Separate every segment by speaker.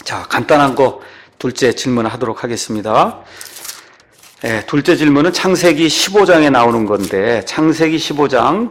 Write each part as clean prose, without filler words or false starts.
Speaker 1: 자, 간단한 거 둘째 질문을 하도록 하겠습니다. 둘째 질문은 창세기 15장에 나오는 건데 창세기 15장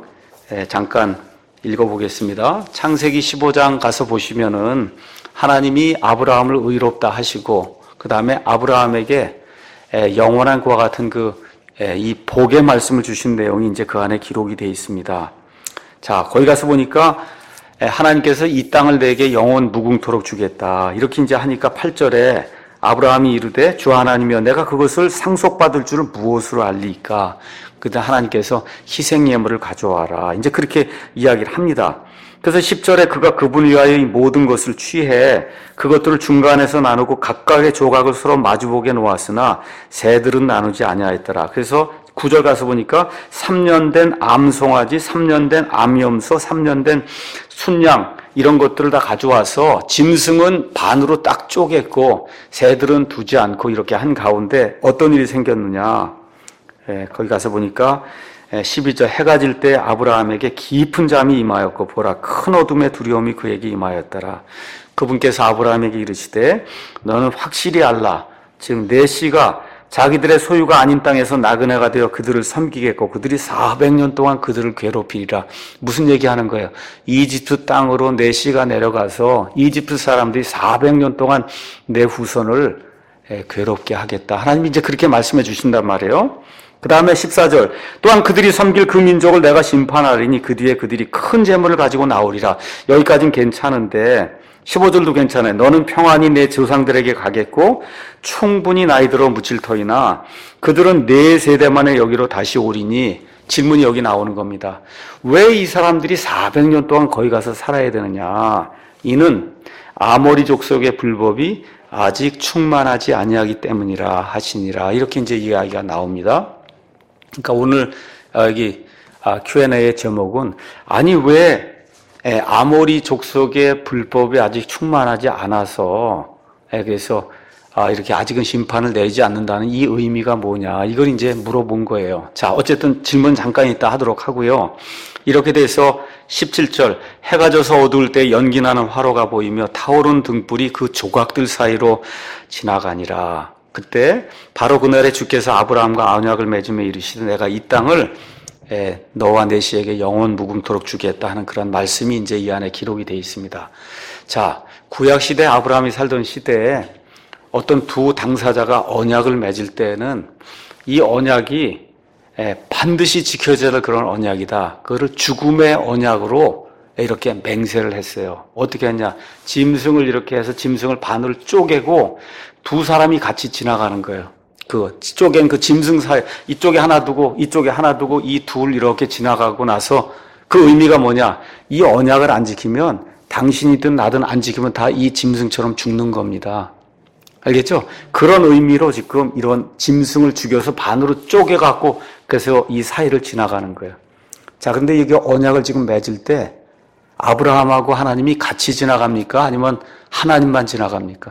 Speaker 1: 잠깐 읽어보겠습니다. 창세기 15장 가서 보시면은 하나님이 아브라함을 의롭다 하시고 그 다음에 아브라함에게 영원한 그와 같은 이 복의 말씀을 주신 내용이 이제 그 안에 기록이 되어 있습니다. 자, 거기 가서 보니까 하나님께서 이 땅을 내게 영원 무궁토록 주겠다. 이렇게 이제 하니까 8절에 아브라함이 이르되 주 하나님이여 내가 그것을 상속받을 줄을 무엇으로 알리까? 그때 하나님께서 희생 예물을 가져와라. 이제 그렇게 이야기를 합니다. 그래서 10절에 그가 그분을 위하여 이 모든 것을 취해 그것들을 중간에서 나누고 각각의 조각을 서로 마주보게 놓았으나 새들은 나누지 아니하였더라. 그래서 9절 가서 보니까 3년 된 암송아지, 3년 된 암염소, 3년 된 순양 이런 것들을 다 가져와서 짐승은 반으로 딱 쪼갰고 새들은 두지 않고 이렇게 한 가운데 어떤 일이 생겼느냐. 거기 가서 보니까 12절 해가 질 때 아브라함에게 깊은 잠이 임하였고 보라 큰 어둠의 두려움이 그에게 임하였더라. 그분께서 아브라함에게 이르시되 너는 확실히 알라. 즉 내 씨가 자기들의 소유가 아닌 땅에서 나그네가 되어 그들을 섬기겠고 그들이 400년 동안 그들을 괴롭히리라. 무슨 얘기하는 거예요? 이집트 땅으로 내 씨가 내려가서 이집트 사람들이 400년 동안 내 후손을 괴롭게 하겠다. 하나님이 이제 그렇게 말씀해 주신단 말이에요. 그 다음에 14절 또한 그들이 섬길 그 민족을 내가 심판하리니 그 뒤에 그들이 큰 재물을 가지고 나오리라. 여기까지는 괜찮은데 15절도 괜찮아요. 너는 평안히 내 조상들에게 가겠고 충분히 나이 들어 묻힐 터이나 그들은 네 세대 만에 여기로 다시 오리니 질문이 여기 나오는 겁니다. 왜 이 사람들이 400년 동안 거기 가서 살아야 되느냐? 이는 아모리 족속의 불법이 아직 충만하지 아니하기 때문이라 하시니라. 이렇게 이제 이야기가 나옵니다. 그러니까 오늘 여기 Q&A의 제목은 아니 왜 아모리 족속의 불법이 아직 충만하지 않아서 그래서 이렇게 아직은 심판을 내리지 않는다는 이 의미가 뭐냐 이걸 이제 물어본 거예요. 자, 어쨌든 질문 잠깐 이따 하도록 하고요. 이렇게 돼서 17절 해가 져서 어두울 때 연기나는 화로가 보이며 타오른 등불이 그 조각들 사이로 지나가니라. 그때 바로 그날에 주께서 아브라함과 언약을 맺으며 이르시되 내가 이 땅을 너와 내 씨에게 영원 무궁토록 주겠다 하는 그런 말씀이 이제 이 안에 기록이 되어 있습니다. 자, 구약 시대 아브라함이 살던 시대에 어떤 두 당사자가 언약을 맺을 때는 이 언약이 반드시 지켜져야 할 그런 언약이다. 그거를 죽음의 언약으로 이렇게 맹세를 했어요. 어떻게 했냐? 짐승을 이렇게 해서 짐승을 반으로 쪼개고 두 사람이 같이 지나가는 거예요. 그 쪼갠 그 짐승 사이 이쪽에 하나 두고 이쪽에 하나 두고 이 둘 이렇게 지나가고 나서 그 의미가 뭐냐? 이 언약을 안 지키면 당신이든 나든 안 지키면 다 이 짐승처럼 죽는 겁니다. 알겠죠? 그런 의미로 지금 이런 짐승을 죽여서 반으로 쪼개갖고 그래서 이 사이를 지나가는 거예요. 자, 근데 이게 언약을 지금 맺을 때 아브라함하고 하나님이 같이 지나갑니까? 아니면 하나님만 지나갑니까?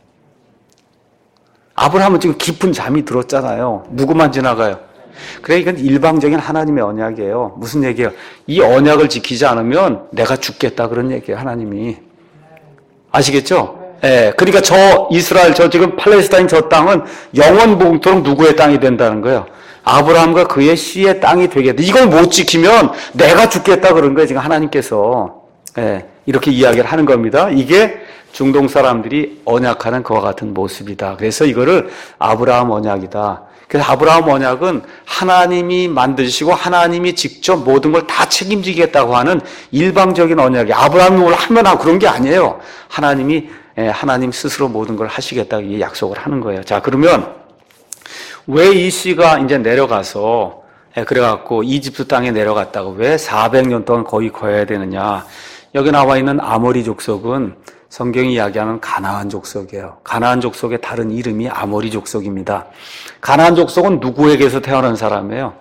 Speaker 1: 아브라함은 지금 깊은 잠이 들었잖아요. 누구만 지나가요? 그러니까 일방적인 하나님의 언약이에요. 무슨 얘기예요? 이 언약을 지키지 않으면 내가 죽겠다 그런 얘기예요. 하나님이. 아시겠죠? 그러니까 이스라엘 지금 팔레스타인 저 땅은 영원 무궁토록 누구의 땅이 된다는 거예요. 아브라함과 그의 씨의 땅이 되겠다. 이걸 못 지키면 내가 죽겠다 그런 거예요. 지금 하나님께서. 이렇게 이야기를 하는 겁니다. 이게 중동 사람들이 언약하는 그와 같은 모습이다. 그래서 이거를 아브라함 언약이다. 그래서 아브라함 언약은 하나님이 만드시고 하나님이 직접 모든 걸 다 책임지겠다고 하는 일방적인 언약이에요. 아브라함이 뭘 하면 그런 게 아니에요. 하나님 스스로 모든 걸 하시겠다고 약속을 하는 거예요. 자, 그러면 왜 이 씨가 이제 내려가서 그래갖고 이집트 땅에 내려갔다고 왜 400년 동안 거기 거해야 되느냐? 여기 나와 있는 아모리 족속은 성경이 이야기하는 가나안 족속이에요. 가나안 족속의 다른 이름이 아모리 족속입니다. 가나안 족속은 누구에게서 태어난 사람이에요?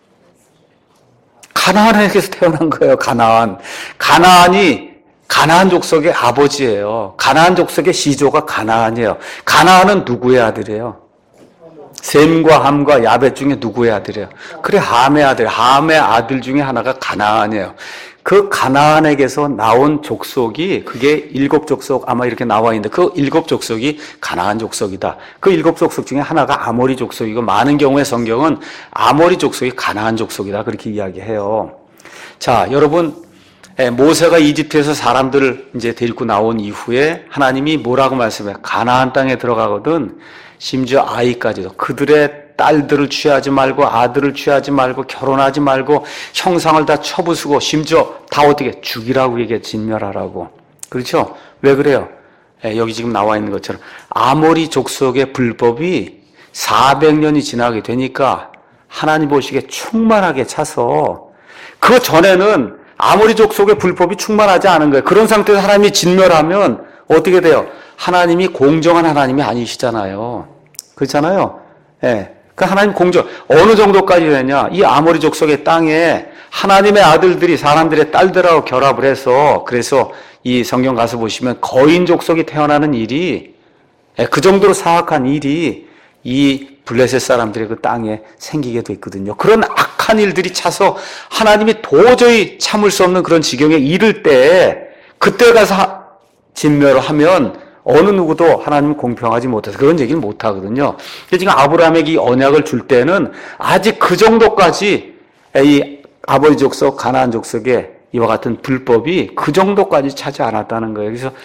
Speaker 1: 가나안에게서 태어난 거예요. 가나안이 가나안 족속의 아버지예요. 가나안 족속의 시조가 가나안이에요. 가나안은 누구의 아들이에요? 셈과 함과 야벳 중에 누구의 아들이에요? 그래, 함의 아들. 함의 아들 중에 하나가 가나안이에요. 그 가나안에게서 나온 족속이 그게 7족속 아마 이렇게 나와 있는데 그 7족속이 가나안 족속이다. 그 7족속 중에 하나가 아모리 족속이고 많은 경우에 성경은 아모리 족속이 가나안 족속이다. 그렇게 이야기해요. 자, 여러분, 모세가 이집트에서 사람들을 이제 데리고 나온 이후에 하나님이 뭐라고 말씀해요? 가나안 땅에 들어가거든 심지어 아이까지도 그들의 딸들을 취하지 말고 아들을 취하지 말고 결혼하지 말고 형상을 다 쳐부수고 심지어 다 어떻게 죽이라고 얘기해. 진멸하라고. 그렇죠? 왜 그래요? 여기 지금 나와 있는 것처럼 아모리 족속의 불법이 400년이 지나게 되니까 하나님 보시기에 충만하게 차서 그 전에는 아모리 족속의 불법이 충만하지 않은 거예요. 그런 상태에서 하나님이 진멸하면 어떻게 돼요? 하나님이 공정한 하나님이 아니시잖아요. 그렇잖아요. 예. 그 하나님 공정 어느 정도까지 되냐? 이 아모리 족속의 땅에 하나님의 아들들이 사람들의 딸들하고 결합을 해서 그래서 이 성경 가서 보시면 거인 족속이 태어나는 일이 그 정도로 사악한 일이 이 블레셋 사람들의 그 땅에 생기게 됐거든요. 그런 악한 일들이 차서 하나님이 도저히 참을 수 없는 그런 지경에 이를 때 그때 가서 진멸을 하면 어느 누구도 하나님은 공평하지 못해서 그런 얘기는 못 하거든요. 지금 아브라함에게 이 언약을 줄 때는 아직 그 정도까지 이 아버지 족속, 가나안 족속의 이와 같은 불법이 그 정도까지 차지 않았다는 거예요. 그래서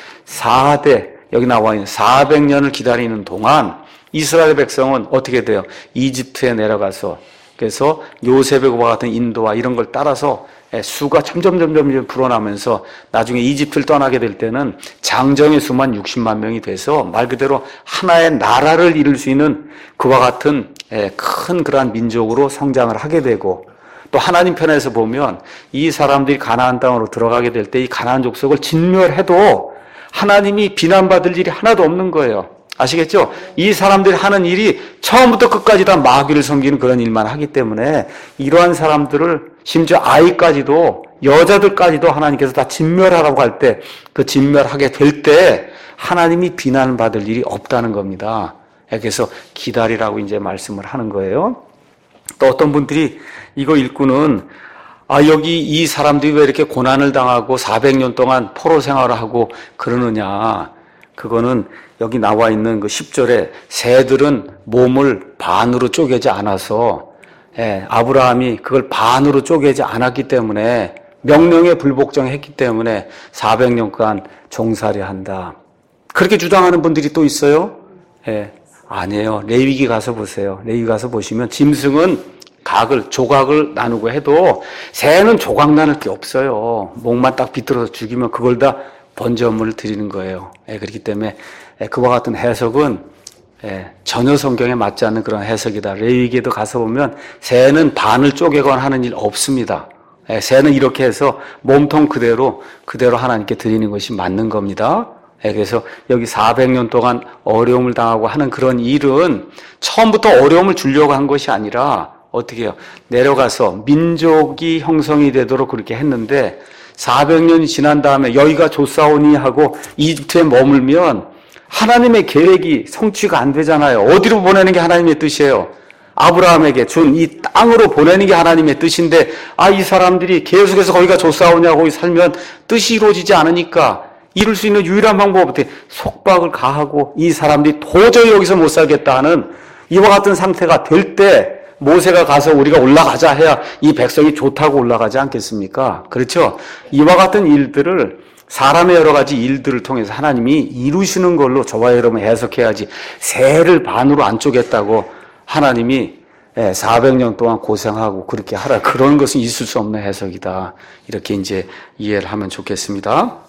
Speaker 1: 4대, 여기 나와 있는 400년을 기다리는 동안 이스라엘 백성은 어떻게 돼요? 이집트에 내려가서 그래서 요셉의 고와 같은 인도와 이런 걸 따라서 수가 점점 불어나면서 나중에 이집트를 떠나게 될 때는 장정의 수만 60만 명이 돼서 말 그대로 하나의 나라를 이룰 수 있는 그와 같은 큰 그러한 민족으로 성장을 하게 되고 또 하나님 편에서 보면 이 사람들이 가나안 땅으로 들어가게 될 때 이 가나안 족속을 진멸해도 하나님이 비난받을 일이 하나도 없는 거예요. 아시겠죠? 이 사람들이 하는 일이 처음부터 끝까지 다 마귀를 섬기는 그런 일만 하기 때문에 이러한 사람들을 심지어 아이까지도 여자들까지도 하나님께서 다 진멸하라고 할 때 그 진멸하게 될 때 하나님이 비난받을 일이 없다는 겁니다. 그래서 기다리라고 이제 말씀을 하는 거예요. 또 어떤 분들이 이거 읽고는 여기 이 사람들이 왜 이렇게 고난을 당하고 400년 동안 포로 생활을 하고 그러느냐. 그거는 여기 나와 있는 그 10절에 새들은 몸을 반으로 쪼개지 않아서 아브라함이 그걸 반으로 쪼개지 않았기 때문에 명령에 불복종했기 때문에 400년간 종살이 한다. 그렇게 주장하는 분들이 또 있어요? 아니에요. 레위기 가서 보세요. 레위기 가서 보시면 짐승은 조각을 나누고 해도 새는 조각 나눌 게 없어요. 목만 딱 비틀어서 죽이면 그걸 다 번제물을 드리는 거예요. 그렇기 때문에 그와 같은 해석은 전혀 성경에 맞지 않는 그런 해석이다. 레위기에도 가서 보면 새는 반을 쪼개거나 하는 일 없습니다. 새는 이렇게 해서 몸통 그대로 하나님께 드리는 것이 맞는 겁니다. 그래서 여기 400년 동안 어려움을 당하고 하는 그런 일은 처음부터 어려움을 주려고 한 것이 아니라 어떻게 해요? 내려가서 민족이 형성이 되도록 그렇게 했는데 400년이 지난 다음에 여기가 좋사오니 하고 이집트에 머물면 하나님의 계획이 성취가 안 되잖아요. 어디로 보내는 게 하나님의 뜻이에요? 아브라함에게 준 이 땅으로 보내는 게 하나님의 뜻인데 이 사람들이 계속해서 거기가 좋사오냐 거기 살면 뜻이 이루어지지 않으니까 이룰 수 있는 유일한 방법은 어떻게 속박을 가하고 이 사람들이 도저히 여기서 못 살겠다 하는 이와 같은 상태가 될 때 모세가 가서 우리가 올라가자 해야 이 백성이 좋다고 올라가지 않겠습니까? 그렇죠? 이와 같은 일들을 사람의 여러 가지 일들을 통해서 하나님이 이루시는 걸로 저와 여러분 해석해야지 새를 반으로 안 쪼갰다고 하나님이 400년 동안 고생하고 그렇게 하라. 그런 것은 있을 수 없는 해석이다. 이렇게 이제 이해를 하면 좋겠습니다.